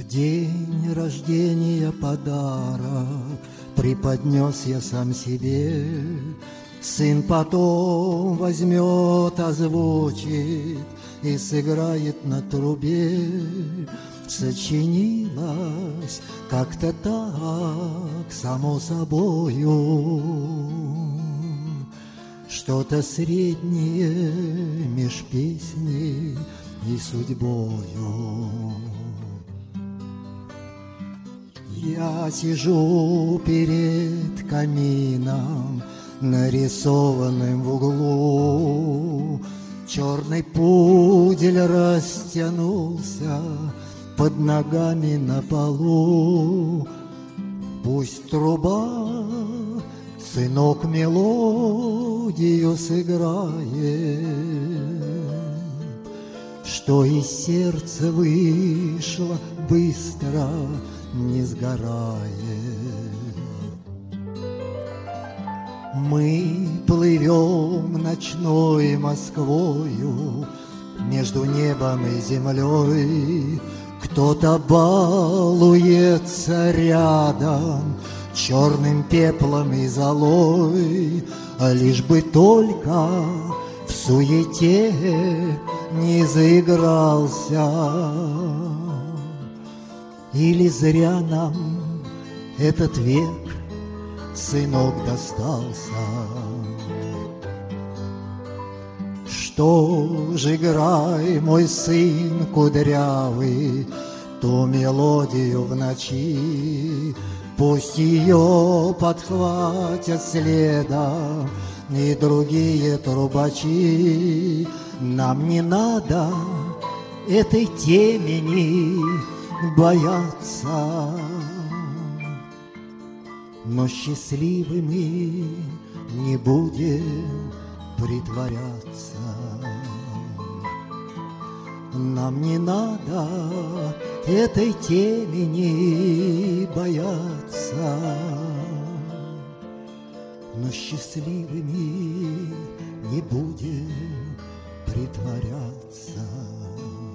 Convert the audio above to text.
день рождения подарок преподнес я сам себе. Сын потом возьмет, озвучит и сыграет на трубе. Сочинилось как-то так, само собою, что-то среднее меж песней и судьбою. Я сижу перед камином, нарисованным в углу. Черный пудель растянулся под ногами на полу. Пусть труба, сынок, мелодию сыграет, что из сердца вышло быстро, не сгорает. Мы плывем ночной Москвою между небом и землей. Кто-то балуется рядом черным пеплом и золой, а лишь бы только в суете не заигрался. Или зря нам этот век, сынок, достался. Что ж, играй, мой сын кудрявый, ту мелодию в ночи. Пусть ее подхватят следом и другие трубачи. Нам не надо этой темени бояться, но счастливыми не будем притворяться. Нам не надо этой темени бояться, но счастливыми не будем притворяться.